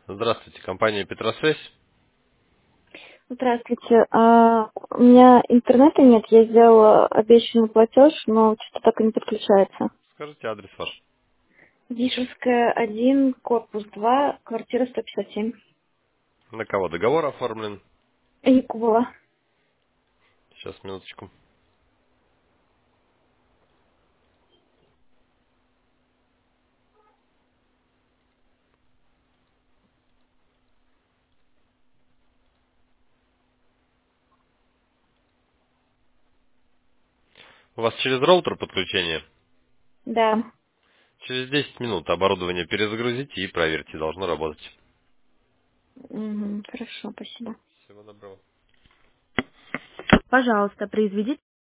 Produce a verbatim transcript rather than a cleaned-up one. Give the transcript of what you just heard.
Здравствуйте, компания Петросвязь. Здравствуйте. А, у меня интернета нет, я сделала обещанный платеж, но что-то так и не подключается. Скажите адрес ваш. Вишевская, один, корпус два, квартира сто пятьдесят семь. На кого договор оформлен? Якубова. Сейчас, минуточку. У вас через роутер подключение? Да. Через десять минут оборудование перезагрузите и проверьте, должно работать. Мгм, хорошо, спасибо. Всего доброго. Пожалуйста, произведите